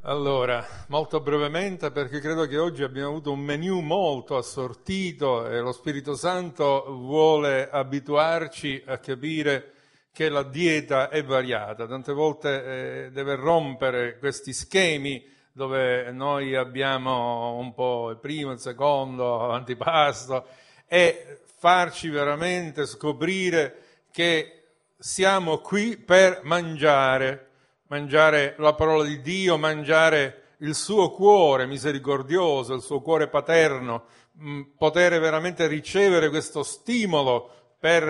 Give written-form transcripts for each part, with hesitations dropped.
Allora, molto brevemente, perché credo che oggi abbiamo avuto un menù molto assortito e lo Spirito Santo vuole abituarci a capire che la dieta è variata. Tante volte deve rompere questi schemi dove noi abbiamo un po' il primo, il secondo, antipasto, e farci veramente scoprire che siamo qui per mangiare la parola di Dio, mangiare il suo cuore misericordioso, il suo cuore paterno, poter veramente ricevere questo stimolo per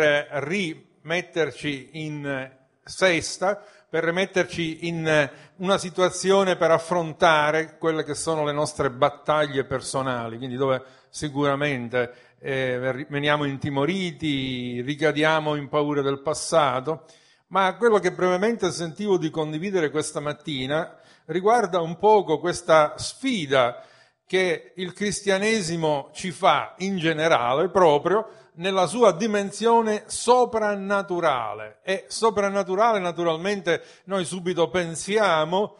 rimetterci in sesta, per rimetterci in una situazione per affrontare quelle che sono le nostre battaglie personali, quindi dove sicuramente veniamo intimoriti, ricadiamo in paure del passato. Ma quello che brevemente sentivo di condividere questa mattina riguarda un poco questa sfida che il cristianesimo ci fa in generale proprio nella sua dimensione soprannaturale. E soprannaturale naturalmente noi subito pensiamo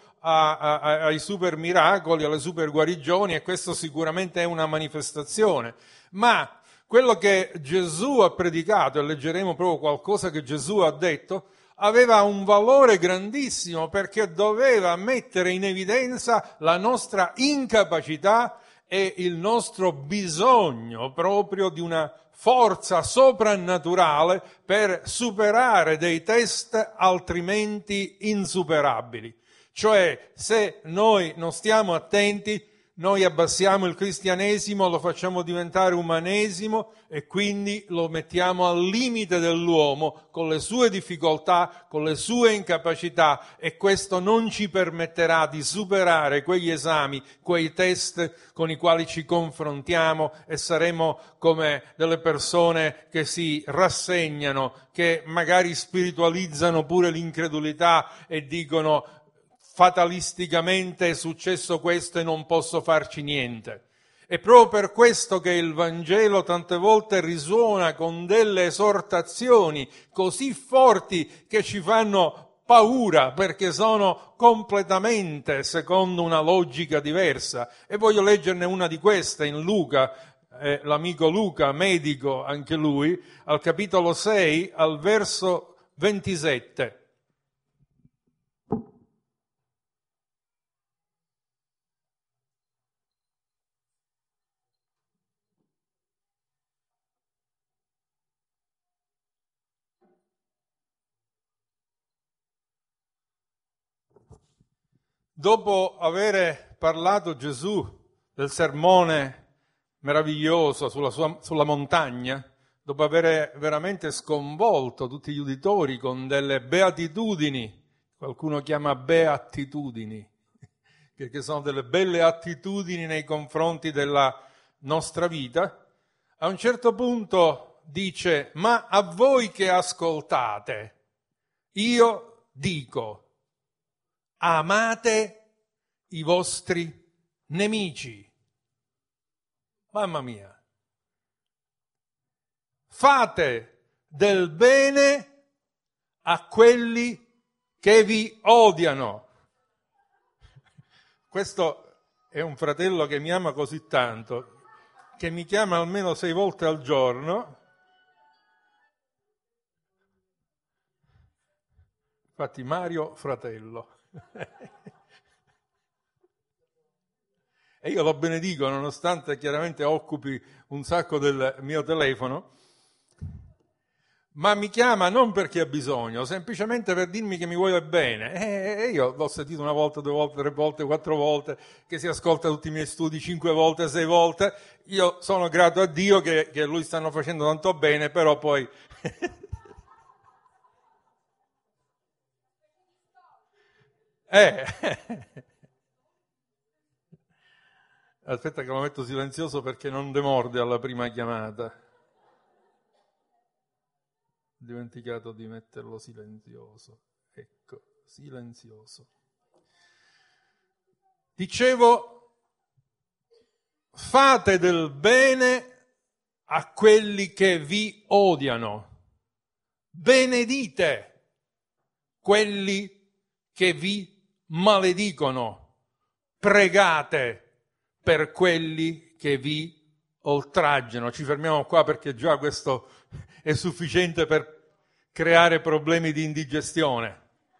ai super miracoli, alle super guarigioni, e questo sicuramente è una manifestazione. Ma quello che Gesù ha predicato, e leggeremo proprio qualcosa che Gesù ha detto, aveva un valore grandissimo perché doveva mettere in evidenza la nostra incapacità e il nostro bisogno proprio di una forza soprannaturale per superare dei test altrimenti insuperabili. Cioè, se noi non stiamo attenti, noi abbassiamo il cristianesimo, lo facciamo diventare umanesimo e quindi lo mettiamo al limite dell'uomo con le sue difficoltà, con le sue incapacità, e questo non ci permetterà di superare quegli esami, quei test con i quali ci confrontiamo, e saremo come delle persone che si rassegnano, che magari spiritualizzano pure l'incredulità e dicono: fatalisticamente è successo questo e non posso farci niente. È proprio per questo che il Vangelo tante volte risuona con delle esortazioni così forti che ci fanno paura, perché sono completamente secondo una logica diversa. E voglio leggerne una di queste in Luca, l'amico Luca, medico anche lui, al capitolo 6, al verso 27. Dopo aver parlato Gesù del sermone meraviglioso sulla montagna, dopo aver veramente sconvolto tutti gli uditori con delle beatitudini, qualcuno chiama beatitudini, che sono delle belle attitudini nei confronti della nostra vita, a un certo punto dice: ma a voi che ascoltate, io dico, amate i vostri nemici. Mamma mia. Fate del bene a quelli che vi odiano. Questo è un fratello che mi ama così tanto, che mi chiama almeno 6 volte al giorno. Infatti Mario fratello. E io lo benedico, nonostante chiaramente occupi un sacco del mio telefono, ma mi chiama non perché ha bisogno, semplicemente per dirmi che mi vuole bene. E io l'ho sentito 1 volta, 2 volte, 3 volte, 4 volte, che si ascolta tutti i miei studi 5 volte, 6 volte. Io sono grato a Dio che lui stanno facendo tanto bene, però poi... Aspetta che lo metto silenzioso perché non demorde alla prima chiamata. Ho dimenticato di metterlo silenzioso. Ecco, silenzioso. Dicevo, fate del bene a quelli che vi odiano. Benedite quelli che vi maledicono. pregate per quelli che vi oltraggiano. Ci fermiamo qua perché già questo è sufficiente per creare problemi di indigestione.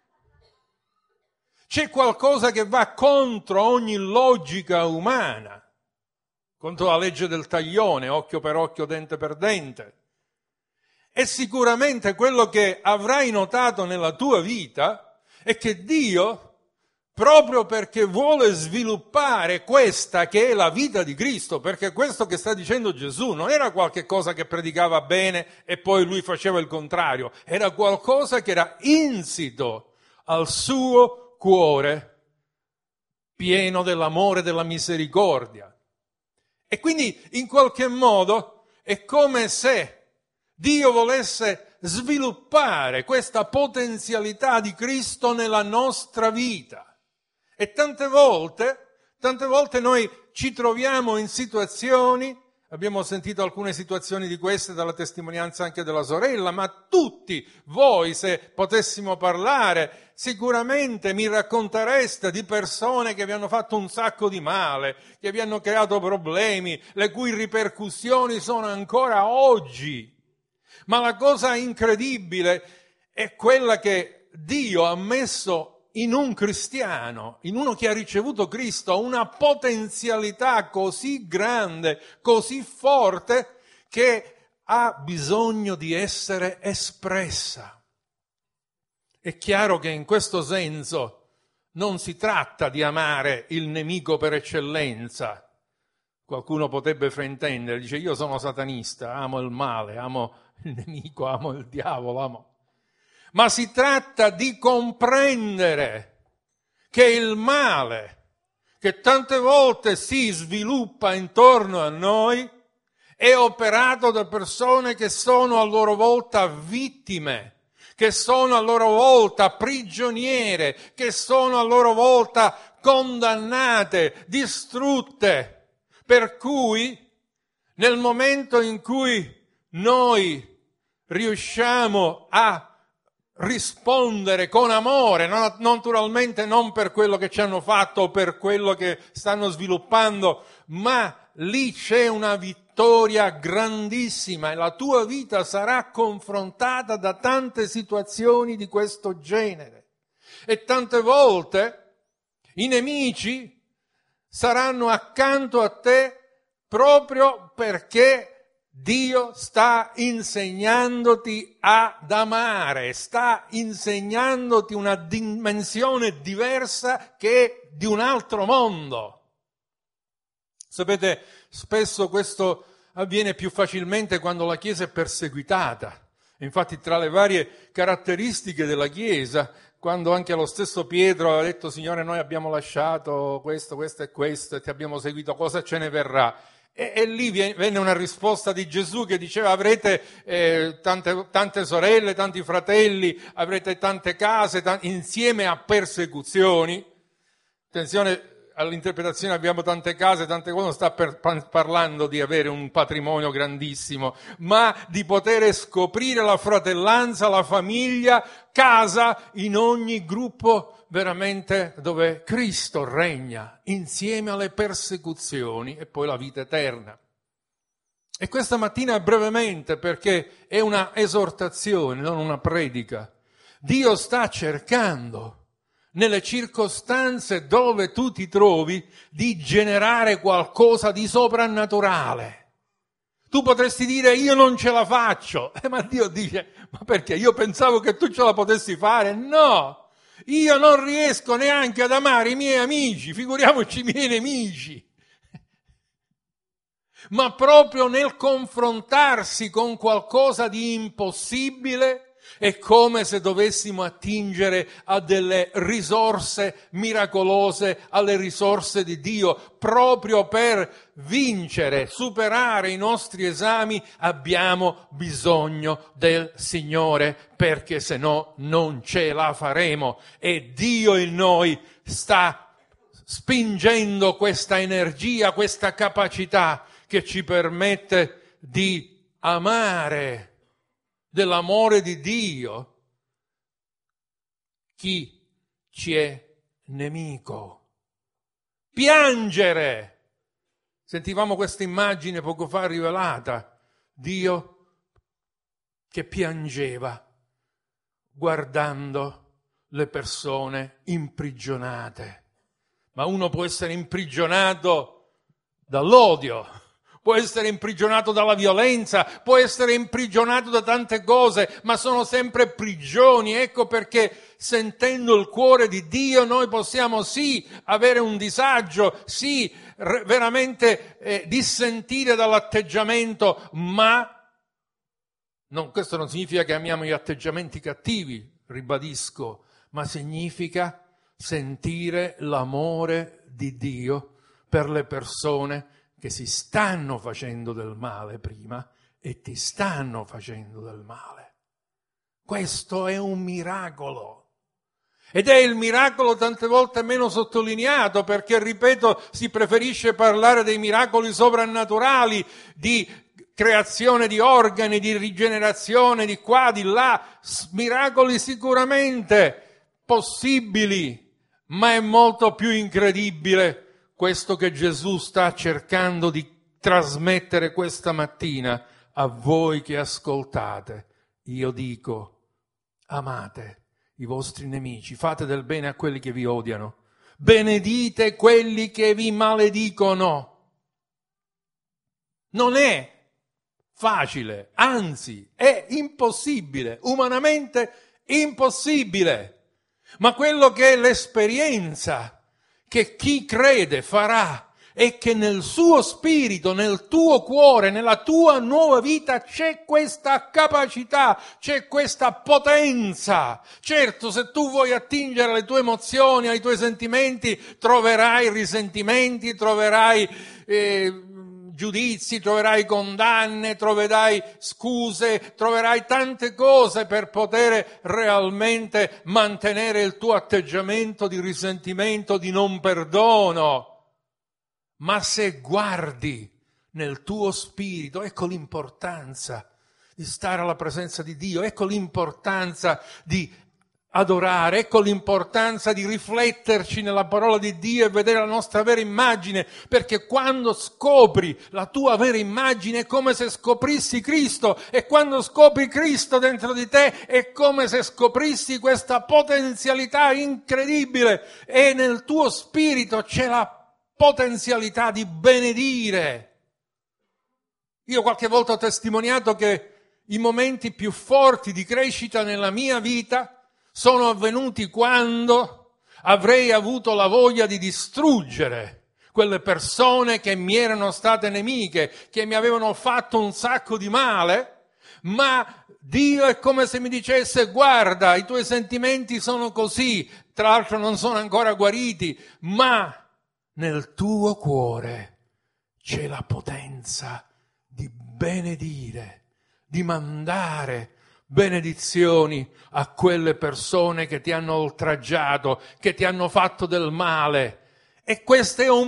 C'è qualcosa che va contro ogni logica umana, contro la legge del taglione, occhio per occhio, dente per dente. E sicuramente quello che avrai notato nella tua vita è che Dio, proprio perché vuole sviluppare questa che è la vita di Cristo, perché questo che sta dicendo Gesù non era qualche cosa che predicava bene e poi lui faceva il contrario, era qualcosa che era insito al suo cuore, pieno dell'amore e della misericordia. E quindi in qualche modo è come se Dio volesse sviluppare questa potenzialità di Cristo nella nostra vita. E tante volte noi ci troviamo in situazioni, abbiamo sentito alcune situazioni di queste dalla testimonianza anche della sorella, ma tutti voi, se potessimo parlare, sicuramente mi raccontereste di persone che vi hanno fatto un sacco di male, che vi hanno creato problemi, le cui ripercussioni sono ancora oggi. Ma la cosa incredibile è quella che Dio ha messo in un cristiano, in uno che ha ricevuto Cristo, una potenzialità così grande, così forte, che ha bisogno di essere espressa. È chiaro che in questo senso non si tratta di amare il nemico per eccellenza. Qualcuno potrebbe fraintendere, dice io sono satanista, amo il male, amo il nemico, amo il diavolo, amo. Ma si tratta di comprendere che il male, che tante volte si sviluppa intorno a noi, è operato da persone che sono a loro volta vittime, che sono a loro volta prigioniere, che sono a loro volta condannate, distrutte. Per cui, nel momento in cui noi riusciamo a rispondere con amore, naturalmente non per quello che ci hanno fatto o per quello che stanno sviluppando, ma lì c'è una vittoria grandissima e la tua vita sarà confrontata da tante situazioni di questo genere. E tante volte i nemici saranno accanto a te proprio perché Dio sta insegnandoti ad amare, sta insegnandoti una dimensione diversa che è di un altro mondo. Sapete, spesso questo avviene più facilmente quando la Chiesa è perseguitata. Infatti tra le varie caratteristiche della Chiesa, quando anche lo stesso Pietro ha detto Signore noi abbiamo lasciato questo e questo e ti abbiamo seguito, cosa ce ne verrà? E lì venne una risposta di Gesù che diceva avrete tante sorelle, tanti fratelli, avrete tante case, insieme a persecuzioni. Attenzione all'interpretazione, abbiamo tante case, tante cose, non sta parlando di avere un patrimonio grandissimo, ma di poter scoprire la fratellanza, la famiglia, casa in ogni gruppo veramente dove Cristo regna insieme alle persecuzioni e poi la vita eterna. E questa mattina brevemente, perché è una esortazione, non una predica, Dio sta cercando nelle circostanze dove tu ti trovi di generare qualcosa di soprannaturale. Tu potresti dire io non ce la faccio, ma Dio dice ma perché? Io pensavo che tu ce la potessi fare? No! Io non riesco neanche ad amare i miei amici, figuriamoci i miei nemici. Ma proprio nel confrontarsi con qualcosa di impossibile è come se dovessimo attingere a delle risorse miracolose, alle risorse di Dio. Proprio per vincere, superare i nostri esami abbiamo bisogno del Signore, perché se no non ce la faremo. E Dio in noi sta spingendo questa energia, questa capacità che ci permette di amare dell'amore di Dio chi ci è nemico. piangere. Sentivamo questa immagine poco fa rivelata, Dio che piangeva guardando le persone imprigionate. Ma uno può essere imprigionato dall'odio, può essere imprigionato dalla violenza, può essere imprigionato da tante cose, ma sono sempre prigioni. Ecco perché sentendo il cuore di Dio noi possiamo sì avere un disagio, sì veramente dissentire dall'atteggiamento, ma questo non significa che amiamo gli atteggiamenti cattivi, ribadisco, ma significa sentire l'amore di Dio per le persone che si stanno facendo del male prima e ti stanno facendo del male. Questo è un miracolo. Ed è il miracolo tante volte meno sottolineato perché, ripeto, si preferisce parlare dei miracoli sovrannaturali, di creazione di organi, di rigenerazione di qua, di là, miracoli sicuramente possibili, ma è molto più incredibile questo che Gesù sta cercando di trasmettere questa mattina a voi che ascoltate. Io dico, amate i vostri nemici, fate del bene a quelli che vi odiano, benedite quelli che vi maledicono. Non è facile, anzi è impossibile, umanamente impossibile. Ma quello che è l'esperienza che chi crede farà è che nel suo spirito, nel tuo cuore, nella tua nuova vita c'è questa capacità, c'è questa potenza. Certo, se tu vuoi attingere alle tue emozioni, ai tuoi sentimenti, troverai risentimenti, troverai giudizi, troverai condanne, troverai scuse, troverai tante cose per poter realmente mantenere il tuo atteggiamento di risentimento, di non perdono. Ma se guardi nel tuo spirito, ecco l'importanza di stare alla presenza di Dio, ecco l'importanza di adorare, ecco l'importanza di rifletterci nella parola di Dio e vedere la nostra vera immagine, perché quando scopri la tua vera immagine è come se scoprissi Cristo, e quando scopri Cristo dentro di te è come se scoprissi questa potenzialità incredibile, e nel tuo spirito c'è la potenzialità di benedire. Io qualche volta ho testimoniato che i momenti più forti di crescita nella mia vita sono avvenuti quando avrei avuto la voglia di distruggere quelle persone che mi erano state nemiche, che mi avevano fatto un sacco di male, ma Dio è come se mi dicesse: guarda, i tuoi sentimenti sono così, tra l'altro non sono ancora guariti, ma nel tuo cuore c'è la potenza di benedire, di mandare benedizioni a quelle persone che ti hanno oltraggiato, che ti hanno fatto del male. E questo è un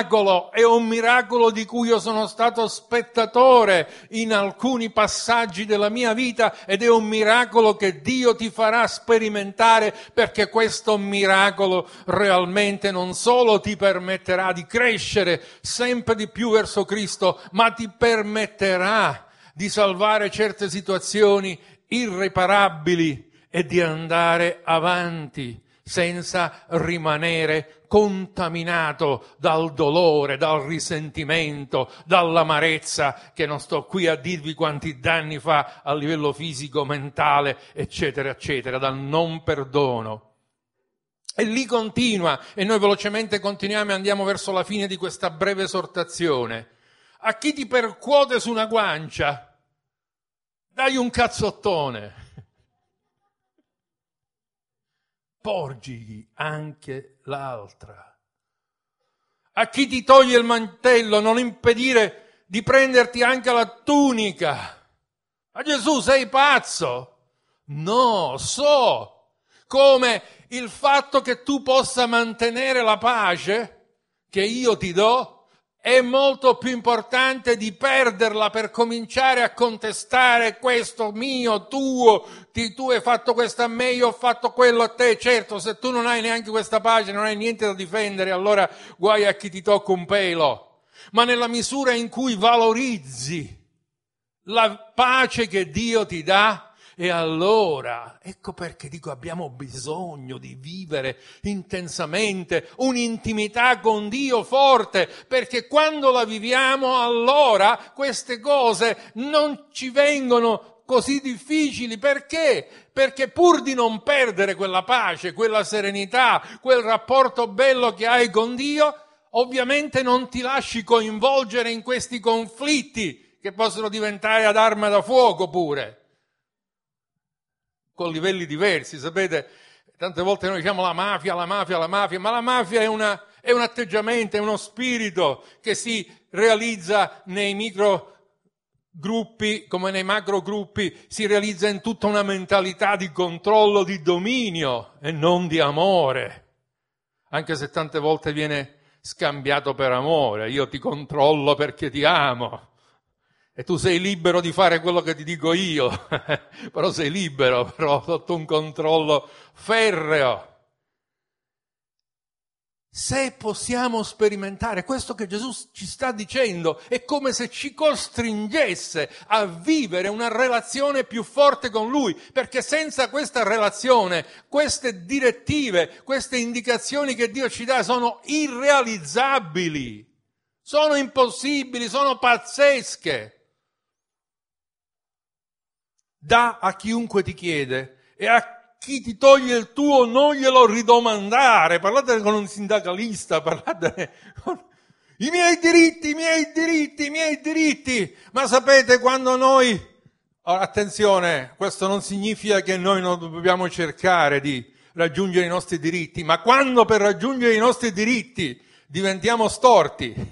miracolo di cui io sono stato spettatore in alcuni passaggi della mia vita, ed è un miracolo che Dio ti farà sperimentare, perché questo miracolo realmente non solo ti permetterà di crescere sempre di più verso Cristo, ma ti permetterà di salvare certe situazioni irreparabili e di andare avanti senza rimanere contaminato dal dolore, dal risentimento, dall'amarezza, che non sto qui a dirvi quanti danni fa a livello fisico, mentale, eccetera, eccetera, dal non perdono. E lì continua, e noi velocemente continuiamo e andiamo verso la fine di questa breve esortazione. A chi ti percuote su una guancia, dai un cazzottone. Porgigli anche l'altra. A chi ti toglie il mantello, non impedire di prenderti anche la tunica. Ma Gesù, sei pazzo? No, so come il fatto che tu possa mantenere la pace che io ti do è molto più importante di perderla per cominciare a contestare questo mio, tuo, tu hai fatto questo a me, io ho fatto quello a te. Certo, se tu non hai neanche questa pace, non hai niente da difendere, allora guai a chi ti tocca un pelo. Ma nella misura in cui valorizzi la pace che Dio ti dà, e allora, ecco perché dico, abbiamo bisogno di vivere intensamente un'intimità con Dio forte, perché quando la viviamo, allora queste cose non ci vengono così difficili. Perché? Perché pur di non perdere quella pace, quella serenità, quel rapporto bello che hai con Dio, ovviamente non ti lasci coinvolgere in questi conflitti che possono diventare ad arma da fuoco pure, con livelli diversi. Sapete, tante volte noi diciamo la mafia, ma la mafia è un atteggiamento, è uno spirito che si realizza nei micro gruppi come nei macro gruppi, si realizza in tutta una mentalità di controllo, di dominio e non di amore, anche se tante volte viene scambiato per amore. Io ti controllo perché ti amo. E tu sei libero di fare quello che ti dico io, però sei libero, però sotto un controllo ferreo. Se possiamo sperimentare questo che Gesù ci sta dicendo, è come se ci costringesse a vivere una relazione più forte con Lui, perché senza questa relazione, queste direttive, queste indicazioni che Dio ci dà sono irrealizzabili, sono impossibili, sono pazzesche. Dà a chiunque ti chiede e a chi ti toglie il tuo non glielo ridomandare. Parlate con un sindacalista, parlate con i miei diritti. Ma sapete, quando noi, ora, attenzione, questo non significa che noi non dobbiamo cercare di raggiungere i nostri diritti, ma quando per raggiungere i nostri diritti diventiamo storti,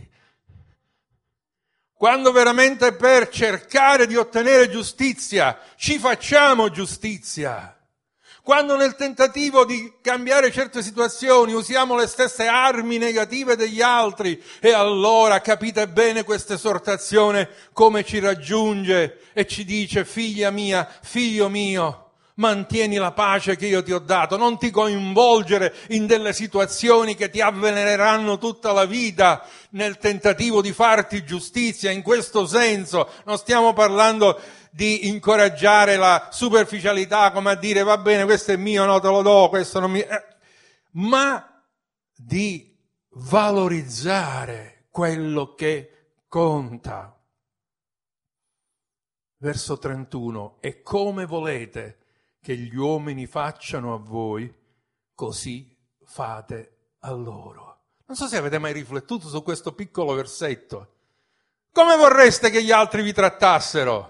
quando veramente per cercare di ottenere giustizia ci facciamo giustizia, quando nel tentativo di cambiare certe situazioni usiamo le stesse armi negative degli altri, e allora capite bene questa esortazione come ci raggiunge e ci dice: figlia mia, figlio mio, mantieni la pace che io ti ho dato, non ti coinvolgere in delle situazioni che ti avveleneranno tutta la vita nel tentativo di farti giustizia. In questo senso non stiamo parlando di incoraggiare la superficialità, come a dire va bene, questo è mio, no, te lo do, questo non mi... ma di valorizzare quello che conta. Verso 31, e come volete che gli uomini facciano a voi, così fate a loro. Non so se avete mai riflettuto su questo piccolo versetto. Come vorreste che gli altri vi trattassero?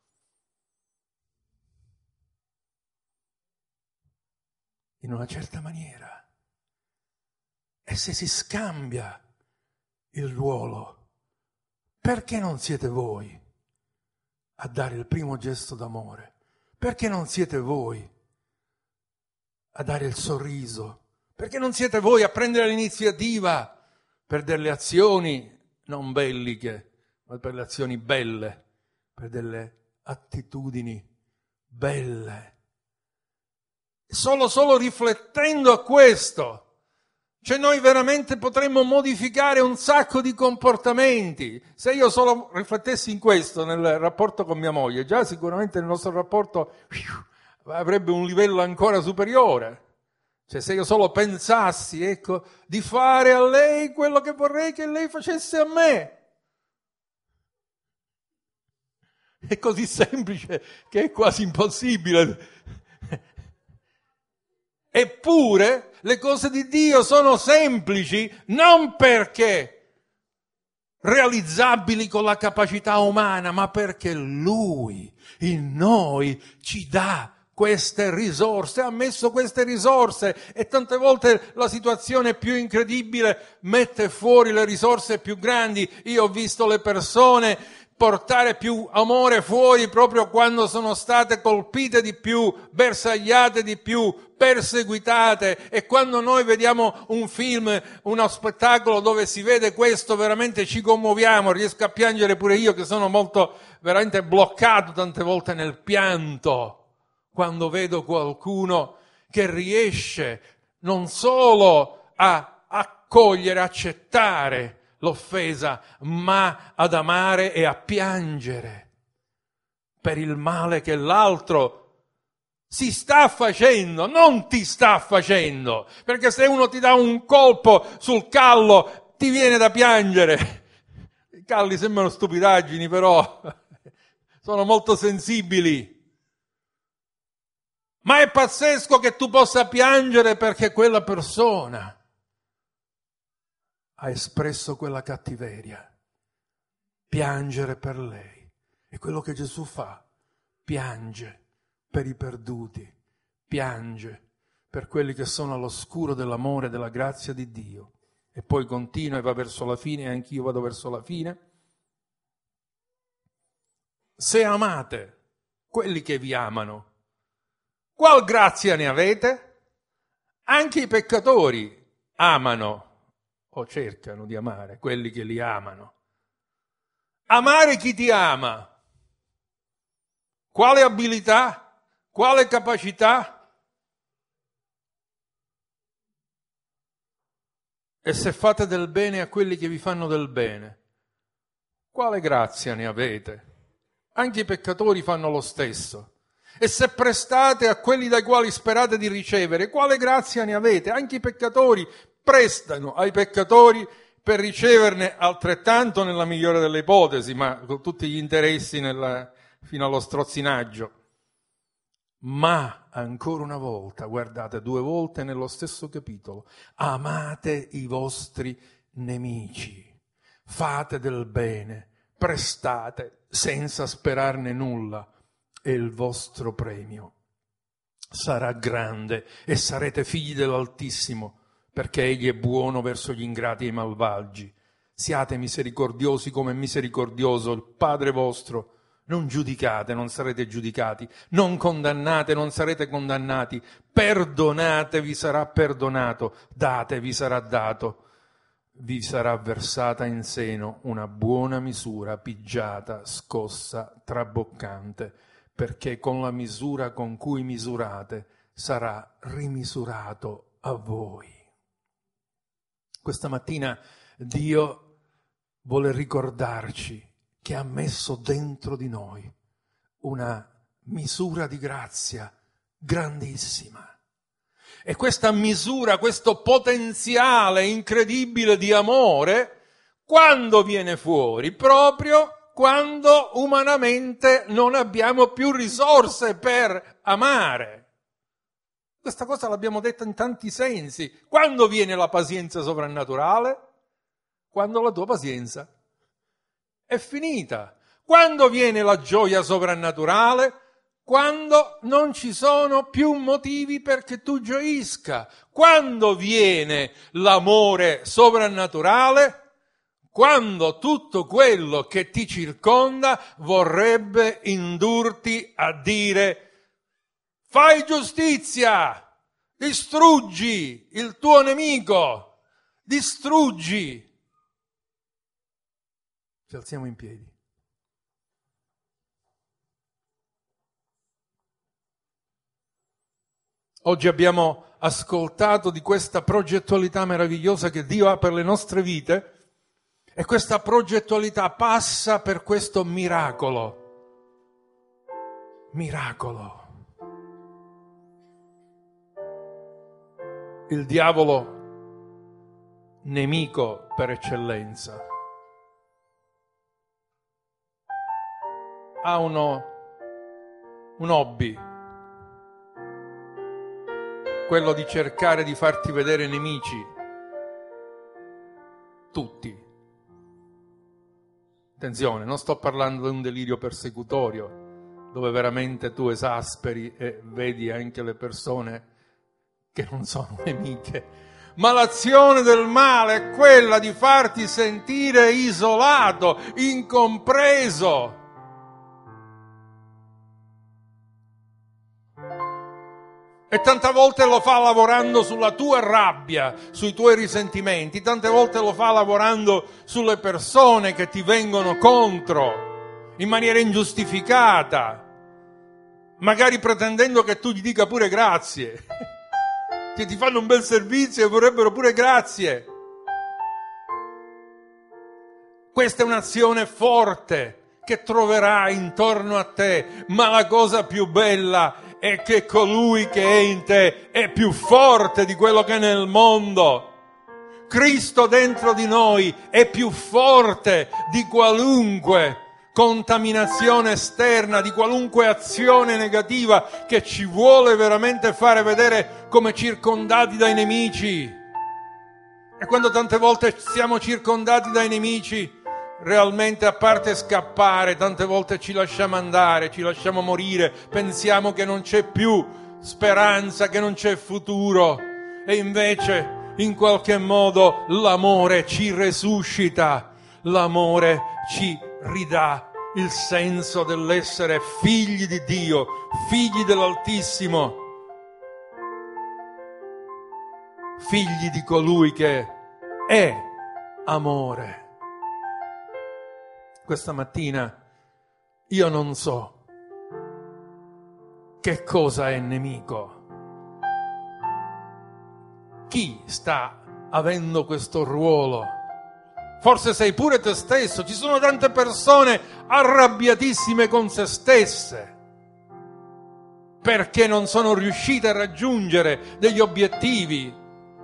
In una certa maniera. E se si scambia il ruolo, perché non siete voi a dare il primo gesto d'amore? Perché non siete voi a dare il sorriso? Perché non siete voi a prendere l'iniziativa per delle azioni non belliche, ma per le azioni belle, per delle attitudini belle? Solo riflettendo a questo, cioè noi veramente potremmo modificare un sacco di comportamenti. Se io solo riflettessi in questo nel rapporto con mia moglie, già sicuramente il nostro rapporto avrebbe un livello ancora superiore. Cioè se io solo pensassi, ecco, di fare a lei quello che vorrei che lei facesse a me. È così semplice che è quasi impossibile. Eppure le cose di Dio sono semplici non perché realizzabili con la capacità umana, ma perché Lui in noi ci dà queste risorse, ha messo queste risorse, e tante volte la situazione più incredibile mette fuori le risorse più grandi. Io ho visto le persone portare più amore fuori proprio quando sono state colpite di più, bersagliate di più, perseguitate, e quando noi vediamo un film, uno spettacolo dove si vede questo, veramente ci commuoviamo, riesco a piangere pure io che sono molto veramente bloccato tante volte nel pianto, quando vedo qualcuno che riesce non solo a accogliere, accettare l'offesa, ma ad amare e a piangere per il male che l'altro si sta facendo, non ti sta facendo, perché se uno ti dà un colpo sul callo ti viene da piangere. I calli sembrano stupidaggini, però sono molto sensibili. Ma è pazzesco che tu possa piangere perché quella persona ha espresso quella cattiveria. Piangere per lei. È quello che Gesù fa. Piange per i perduti. Piange per quelli che sono all'oscuro dell'amore e della grazia di Dio. E poi continua e va verso la fine, e anch'io vado verso la fine. Se amate quelli che vi amano, qual grazia ne avete? Anche i peccatori amano o cercano di amare quelli che li amano. Amare chi ti ama. Quale abilità? Quale capacità? E se fate del bene a quelli che vi fanno del bene, quale grazia ne avete? Anche i peccatori fanno lo stesso. E se prestate a quelli dai quali sperate di ricevere, quale grazia ne avete? Anche i peccatori prestano ai peccatori per riceverne altrettanto, nella migliore delle ipotesi, ma con tutti gli interessi fino allo strozzinaggio. Ma ancora una volta, guardate, 2 volte nello stesso capitolo, amate i vostri nemici, fate del bene, prestate senza sperarne nulla, e il vostro premio sarà grande e sarete figli dell'Altissimo, perché Egli è buono verso gli ingrati e i malvagi. Siate misericordiosi come è misericordioso il Padre vostro. Non giudicate, non sarete giudicati. Non condannate, non sarete condannati. Perdonate, vi sarà perdonato. Date, vi sarà dato. Vi sarà versata in seno una buona misura, pigiata, scossa, traboccante, perché con la misura con cui misurate sarà rimisurato a voi. Questa mattina Dio vuole ricordarci che ha messo dentro di noi una misura di grazia grandissima. E questa misura, questo potenziale incredibile di amore, quando viene fuori? Proprio quando umanamente non abbiamo più risorse per amare. Questa cosa l'abbiamo detta in tanti sensi. Quando viene la pazienza sovrannaturale? Quando la tua pazienza è finita. Quando viene la gioia sovrannaturale? Quando non ci sono più motivi perché tu gioisca. Quando viene l'amore sovrannaturale? Quando tutto quello che ti circonda vorrebbe indurti a dire: fai giustizia, distruggi il tuo nemico, distruggi. Ci alziamo in piedi. Oggi abbiamo ascoltato di questa progettualità meravigliosa che Dio ha per le nostre vite, e questa progettualità passa per questo miracolo. Miracolo. Il diavolo, nemico per eccellenza, ha un hobby, quello di cercare di farti vedere nemici, tutti. Attenzione, non sto parlando di un delirio persecutorio, dove veramente tu esasperi e vedi anche le persone che non sono nemiche, ma l'azione del male è quella di farti sentire isolato, incompreso. E tante volte lo fa lavorando sulla tua rabbia, sui tuoi risentimenti, tante volte lo fa lavorando sulle persone che ti vengono contro in maniera ingiustificata, magari pretendendo che tu gli dica pure grazie, che ti fanno un bel servizio e vorrebbero pure grazie. Questa è un'azione forte che troverai intorno a te, ma la cosa più bella è che colui che è in te è più forte di quello che è nel mondo. Cristo dentro di noi è più forte di qualunque contaminazione esterna, di qualunque azione negativa che ci vuole veramente fare vedere come circondati dai nemici. E quando tante volte siamo circondati dai nemici, realmente, a parte scappare, tante volte ci lasciamo andare, ci lasciamo morire, pensiamo che non c'è più speranza, che non c'è futuro, e invece in qualche modo l'amore ci resuscita, l'amore ci ridà il senso dell'essere figli di Dio, figli dell'Altissimo, figli di colui che è amore. Questa mattina io non so che cosa è nemico. Chi sta avendo questo ruolo? Forse sei pure te stesso. Ci sono tante persone arrabbiatissime con se stesse perché non sono riuscite a raggiungere degli obiettivi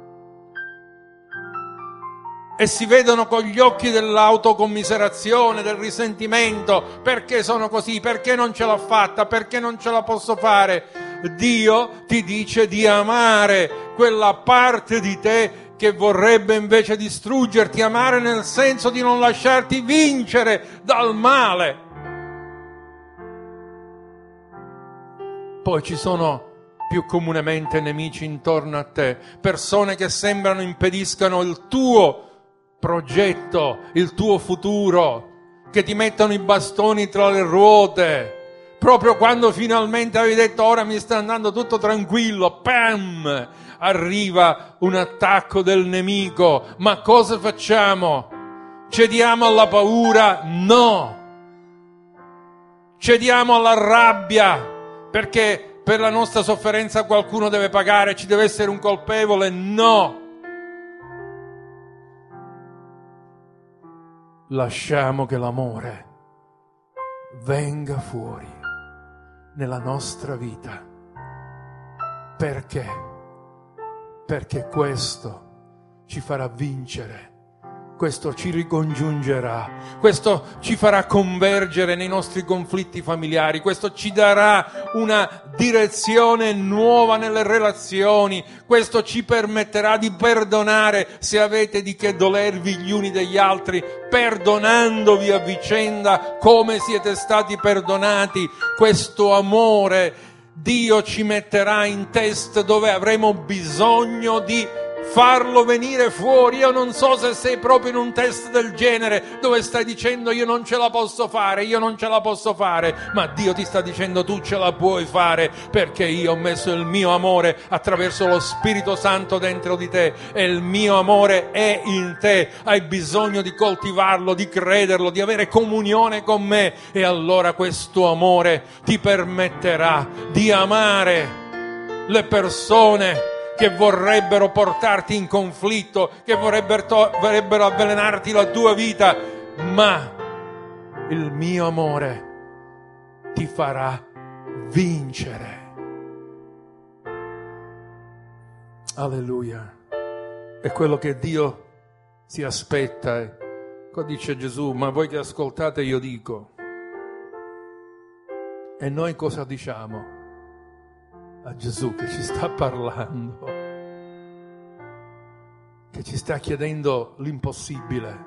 e si vedono con gli occhi dell'autocommiserazione, del risentimento. Perché sono così? Perché non ce l'ho fatta? Perché non ce la posso fare? Dio ti dice di amare quella parte di te che vorrebbe invece distruggerti, amare nel senso di non lasciarti vincere dal male. Poi ci sono più comunemente nemici intorno a te, persone che sembrano impediscano il tuo progetto, il tuo futuro, che ti mettono i bastoni tra le ruote, proprio quando finalmente avevi detto ora mi sta andando tutto tranquillo, pam, arriva un attacco del nemico. Ma cosa facciamo? Cediamo alla paura? No! Cediamo alla rabbia, perché per la nostra sofferenza qualcuno deve pagare, ci deve essere un colpevole? No! Lasciamo che l'amore venga fuori nella nostra vita. Perché? Perché questo ci farà vincere, questo ci ricongiungerà, questo ci farà convergere nei nostri conflitti familiari, questo ci darà una direzione nuova nelle relazioni, questo ci permetterà di perdonare se avete di che dolervi gli uni degli altri, perdonandovi a vicenda come siete stati perdonati. Questo amore Dio ci metterà in test dove avremo bisogno di farlo venire fuori. Io non so se sei proprio in un test del genere dove stai dicendo io non ce la posso fare, io non ce la posso fare, ma Dio ti sta dicendo tu ce la puoi fare, perché io ho messo il mio amore attraverso lo Spirito Santo dentro di te e il mio amore è in te. Hai bisogno di coltivarlo, di crederlo, di avere comunione con me, e allora questo amore ti permetterà di amare le persone che vorrebbero portarti in conflitto, che vorrebbero avvelenarti la tua vita, ma il mio amore ti farà vincere. Alleluia. È quello che Dio si aspetta. Qua dice Gesù, ma voi che ascoltate io dico. E noi cosa diciamo a Gesù che ci sta parlando, che ci sta chiedendo l'impossibile?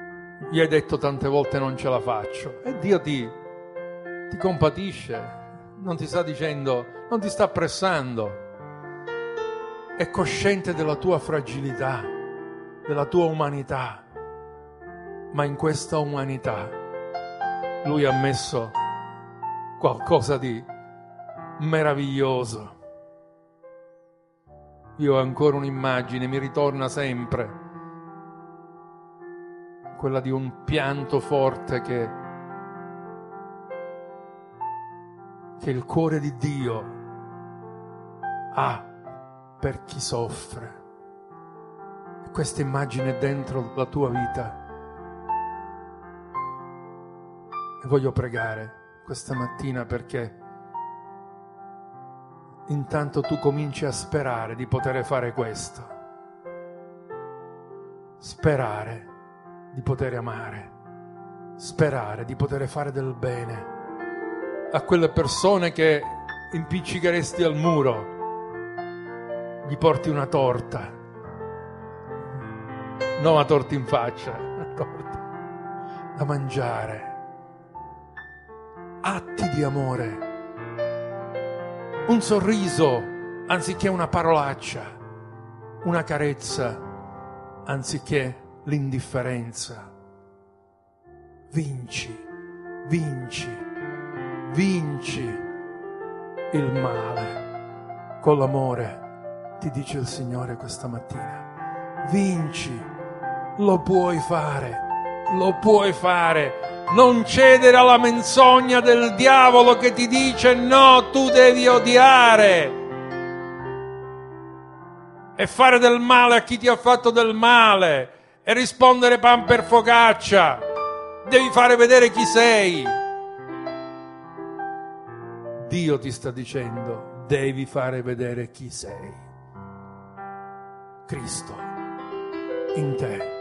Gli hai detto tante volte non ce la faccio, e Dio ti compatisce, non ti sta dicendo, non ti sta pressando, è cosciente della tua fragilità, della tua umanità, ma in questa umanità Lui ha messo qualcosa di meraviglioso. Io ho ancora un'immagine, mi ritorna sempre, quella di un pianto forte che il cuore di Dio ha per chi soffre. E questa immagine è dentro la tua vita. E voglio pregare questa mattina perché intanto tu cominci a sperare di poter fare questo. Sperare di poter amare. Sperare di poter fare del bene a quelle persone che impiccicheresti al muro. Gli porti una torta. Non una torta in faccia, una torta da mangiare. Atti di amore. Un sorriso anziché una parolaccia, una carezza anziché l'indifferenza. Vinci, vinci, vinci il male con l'amore, ti dice il Signore questa mattina. Vinci, lo puoi fare, lo puoi fare. Non cedere alla menzogna del diavolo che ti dice no, tu devi odiare e fare del male a chi ti ha fatto del male e rispondere pan per focaccia. Devi fare vedere chi sei. Dio ti sta dicendo, devi fare vedere chi sei. Cristo in te.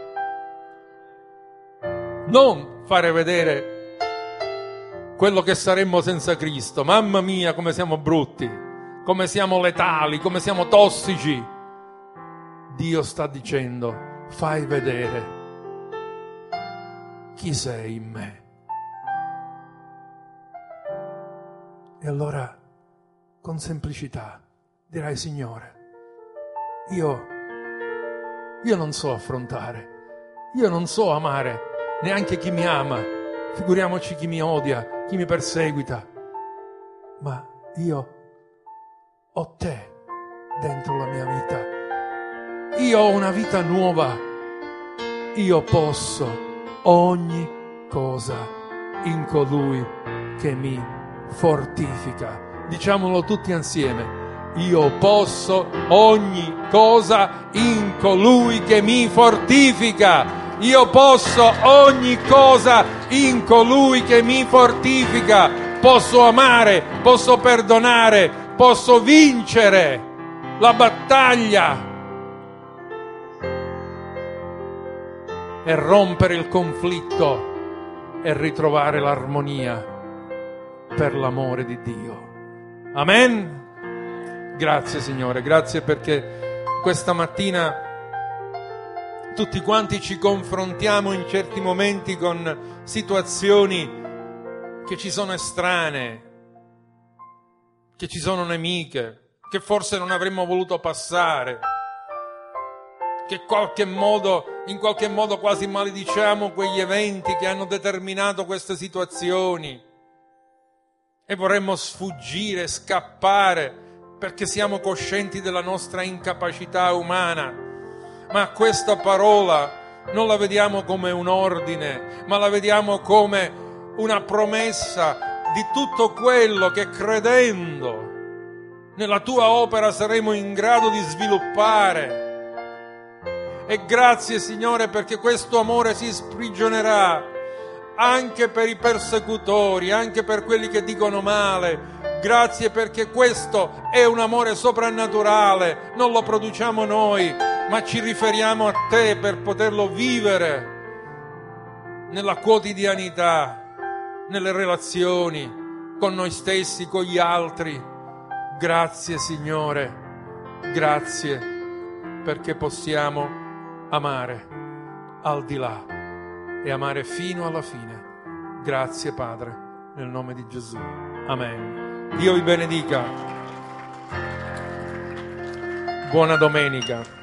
Non fare vedere quello che saremmo senza Cristo. Mamma mia, come siamo brutti, come siamo letali, come siamo tossici. Dio sta dicendo, fai vedere chi sei in me. E allora, con semplicità, dirai, Signore, io non so affrontare, io non so amare neanche chi mi ama, figuriamoci chi mi odia, chi mi perseguita, ma io ho te dentro la mia vita, io ho una vita nuova, io posso ogni cosa in colui che mi fortifica. Diciamolo tutti insieme. Io posso ogni cosa in colui che mi fortifica. Io posso ogni cosa in colui che mi fortifica. Posso amare, posso perdonare, posso vincere la battaglia e rompere il conflitto e ritrovare l'armonia per l'amore di Dio. Amen. Grazie Signore, grazie perché questa mattina tutti quanti ci confrontiamo in certi momenti con situazioni che ci sono estranee, che ci sono nemiche, che forse non avremmo voluto passare, che in qualche modo quasi malediciamo quegli eventi che hanno determinato queste situazioni e vorremmo sfuggire, scappare perché siamo coscienti della nostra incapacità umana. Ma questa parola non la vediamo come un ordine, ma la vediamo come una promessa di tutto quello che credendo nella tua opera saremo in grado di sviluppare. E grazie Signore perché questo amore si sprigionerà anche per i persecutori, anche per quelli che dicono male. Grazie perché questo è un amore soprannaturale, non lo produciamo noi, ma ci riferiamo a te per poterlo vivere nella quotidianità, nelle relazioni con noi stessi, con gli altri. Grazie Signore, grazie perché possiamo amare al di là e amare fino alla fine. Grazie Padre, nel nome di Gesù. Amen. Dio vi benedica. Buona domenica.